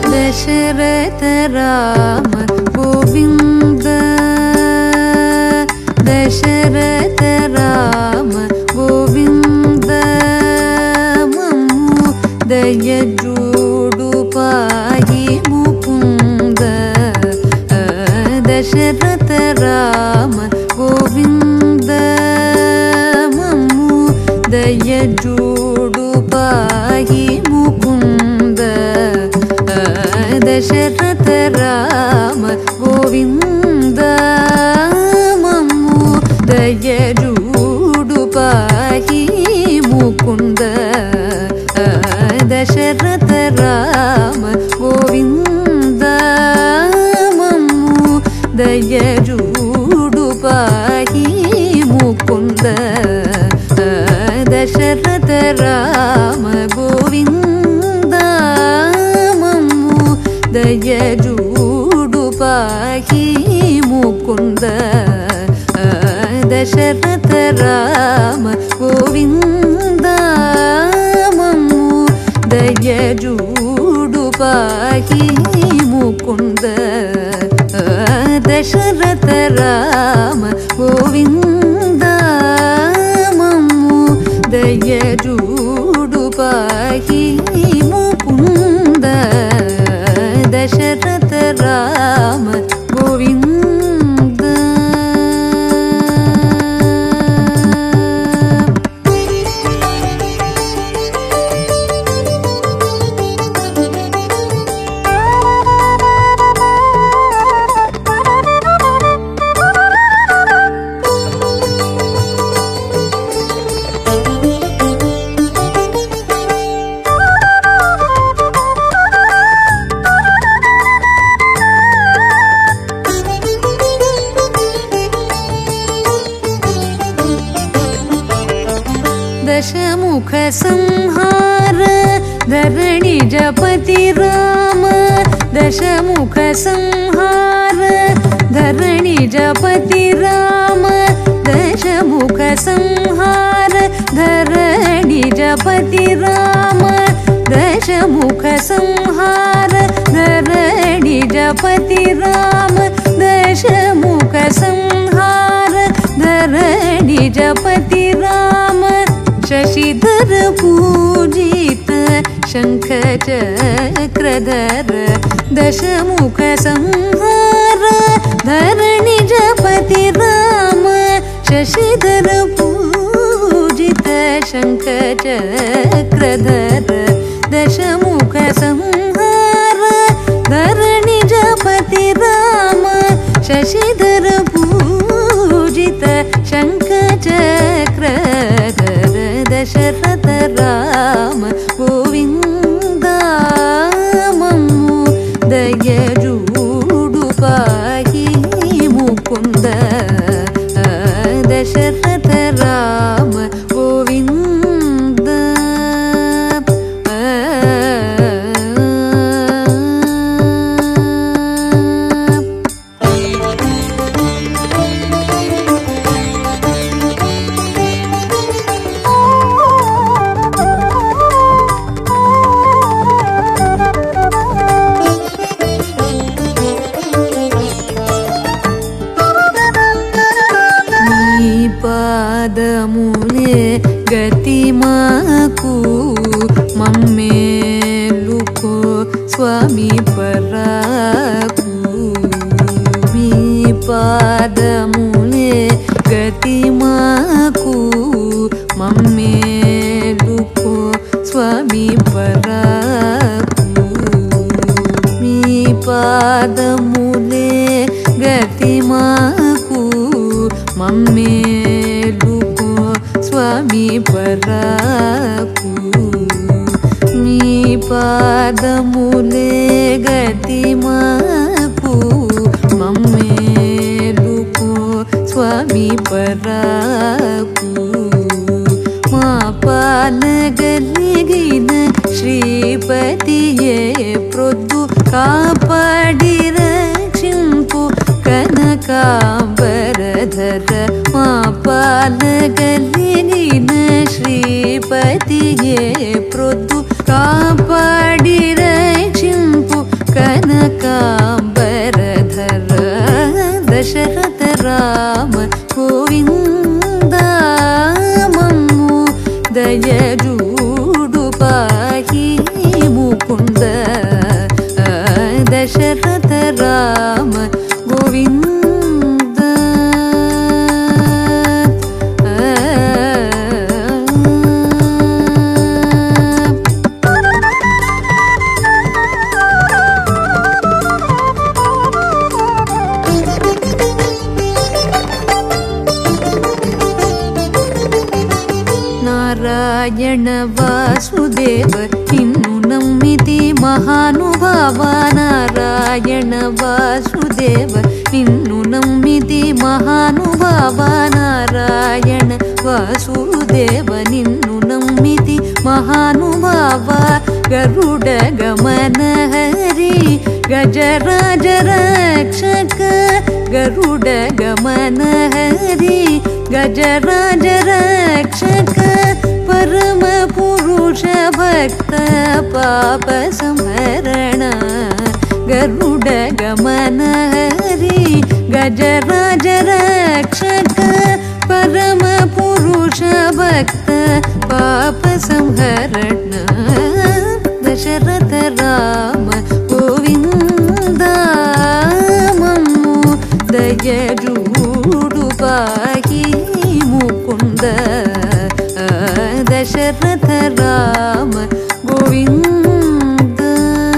दशरथ राम गोविंद दशरथ राम गोविंद मम्मु दयजूडु पाहि मुकुंद दशरथ राम गोविंद मम्मु दयजूडु पाहि मुकुंद दशरथ राम गोविंद मम्मु दयजूडु पाहि मुकुंद दशरथ राम गोविंद मम्मु दयजूडु पाहि मुकुंद दशरथ राम गोविंद मम्मु दयजूडु पाहि मुकुंद दशरथ राम गोविंद मम्मु दयजूडु पाहि मुकुंद दशरथ राम गोविंद मम्मु दयजूडु पाहि मुकुंद दशरथ राम गोविंद दशमुख संहार धरणिजपति राम दशमुख संहार धरणिजपति राम दशमुख संहार धरणिजपति राम दशमुख संहार धरणिजपति राम दशमुख संहार धरणिजपति राम शशिधर पूजित शंख चक्रधर दशमुख संहार धरणिजपति राम शशिधर पूजित शंख चक्रधर दशमुख संहार धरणिजपति राम शशिधर पूजित शंख चक्रधर दशरथ राम गोविंद मम्मु दयजूडु पाहि मुकुंद दशरथ राम गोविंद పాదములే గతి మాకు మమ్మేలుకో స్వామి పరాకు మీ పాదములే గతి మాకు మమ్మేలుకో స్వామి పరాకు మీ పాదములే గతి మాకు మమ్మేలుకో స్వామి పరాకు మీ పాదములే గతి మాకు మమ్మేలుకో స్వామి పరాకు మా పాలగలిగిన శ్రీపతియే ప్రొద్దు కాపాడి రక్షింపు కనకాంబరధర మా పాలగలిగిన శ్రీపతియే ప్రొద్దు కాపాడి రక్షింపు నారాయణ వాసుదేవ నిన్ను నమ్మితి మహానుభావ నారాయణ వాసుదేవ నిన్ను నమ్మితి మహానుభావ నారాయణ వాసుదేవ నిన్ను నమ్మితి మహానుభావ గరుడ గమన హరి గజరాజ రక్షక గరుడ గమన హరి గజరాజ రక్షక పరమ పురుష భక్త పాప సంహరణ గరుడ గమన హరి గజరాజ రక్షక పరమ పురుష భక్త పాప సంహరణ దశరథ రామ గోవింద మమ్ము దయజూడు పాహి ముకుంద దశరథ రామ గోవింద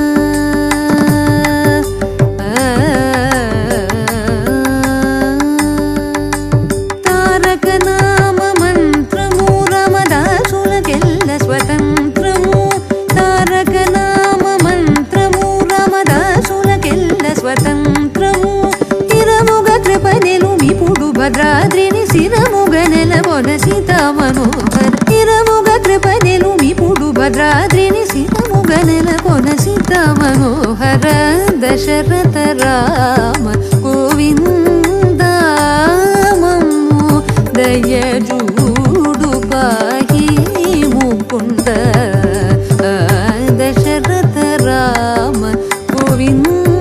తారక నామ మంత్రము రామదాసులకెల్ల స్వతంత్రము తారక నామ మంత్రము రామదాసులకెల్ల స్వతంత్రము తిరముగ కృపనెలు మిపుడు భద్రాద్రిని శిరముగ నెలవొన సీతా మనోహర తిరముగ కృపనెలు మిపుడు భద్రాద్రిని శిరముగ నెలవొన సీతా మనోహర దశరథ రామ గోవింద మమ్ము దయజూడు పాహి ముకుంద దశరథ రామ గోవింద